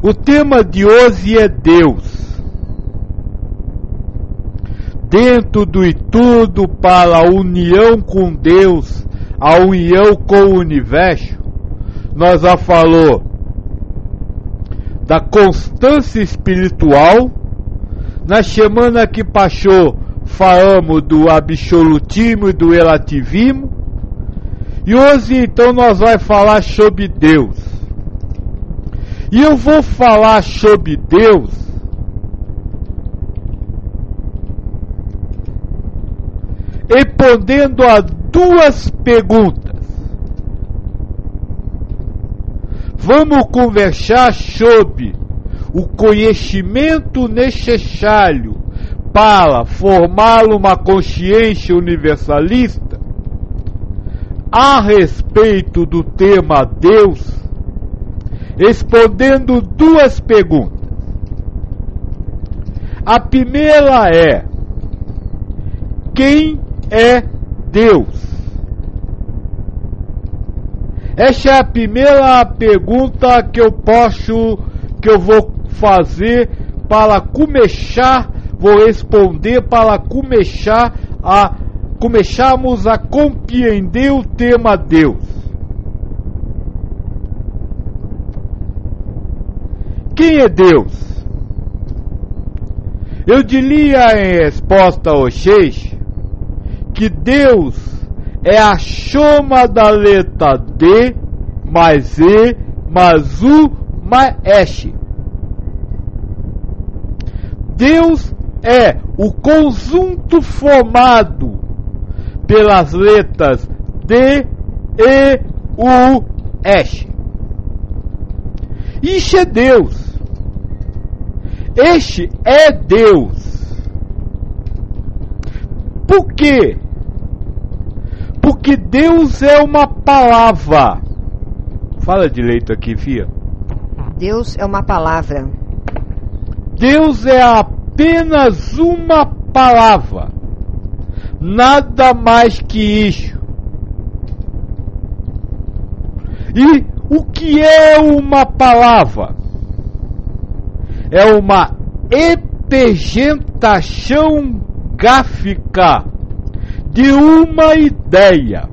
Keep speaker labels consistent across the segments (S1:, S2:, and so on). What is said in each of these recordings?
S1: O tema de hoje é Deus. Dentro do estudo para a união com Deus, a união com o universo, nós já falou da constância espiritual. Na semana que passou, falamos do absolutismo e do relativismo. E hoje, então, nós vamos falar sobre Deus. E eu vou falar sobre Deus respondendo a duas perguntas. Vamos conversar sobre o conhecimento necessário para formar uma consciência universalista a respeito do tema Deus, respondendo duas perguntas. A primeira é: quem é Deus? Essa é a primeira pergunta que eu vou fazer para começar, vou responder para começarmos a compreender o tema Deus. Quem é Deus? Eu diria em resposta a vocês que Deus é a soma da letra D mais E mais U mais S. Deus é o conjunto formado pelas letras D, E, U, S. Isso é Deus. Este é Deus. Por quê? Porque Deus é uma palavra. Fala direito aqui, filha.
S2: Deus é uma palavra.
S1: Deus é apenas uma palavra. Nada mais que isso. E o que é uma palavra? É uma representação gráfica de uma ideia.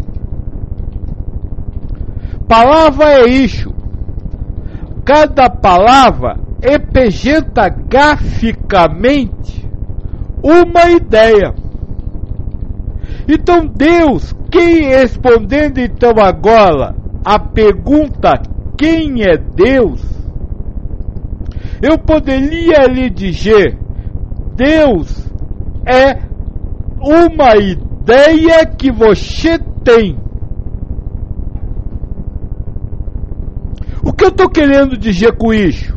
S1: Palavra é isso. Cada palavra representa graficamente uma ideia. Então Deus, respondendo então agora a pergunta quem é Deus, eu poderia lhe dizer: Deus é uma ideia que você tem. O que eu estou querendo dizer com isso?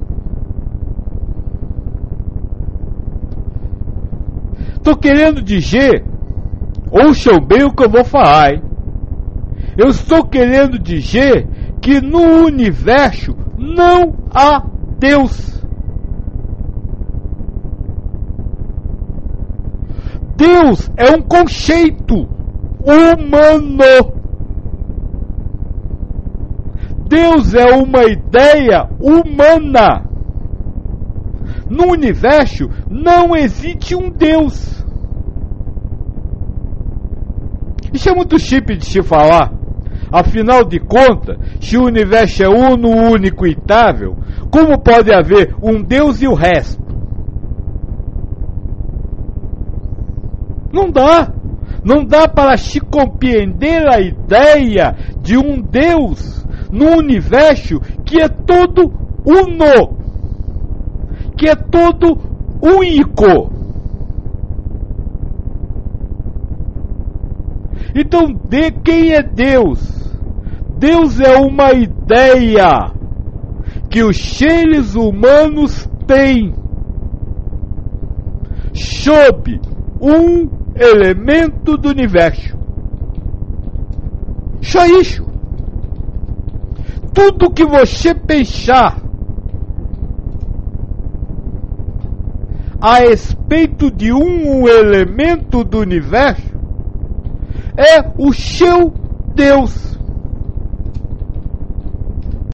S1: Estou querendo dizer, ouçam bem o que eu vou falar, hein? Eu estou querendo dizer que no universo não há Deus. Deus é um conceito humano. Deus é uma ideia humana. No universo não existe um Deus. Isso é muito simples de se falar. Afinal de contas, se o universo é uno, único e itável, como pode haver um Deus e o resto? Não dá. Não dá para se compreender a ideia de um Deus no universo que é todo uno, que é todo único. Então, de quem é Deus? Deus é uma ideia que os seres humanos têm sob um elemento do universo. Só isso. Tudo que você pensar a respeito de um elemento do universo é o seu Deus.